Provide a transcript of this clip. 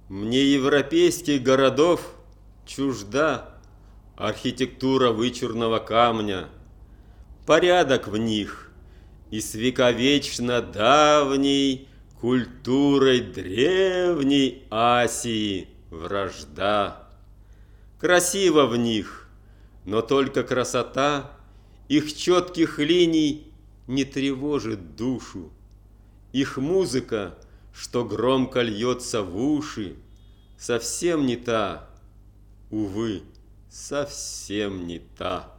Мне европейских городов чужда архитектура вычурного камня, порядок в них и с вековечно давней культурой древней Асии вражда. Красиво в них, но только красота их четких линий не тревожит душу. Их музыка, что громко льется в уши, совсем не та, увы, совсем не та.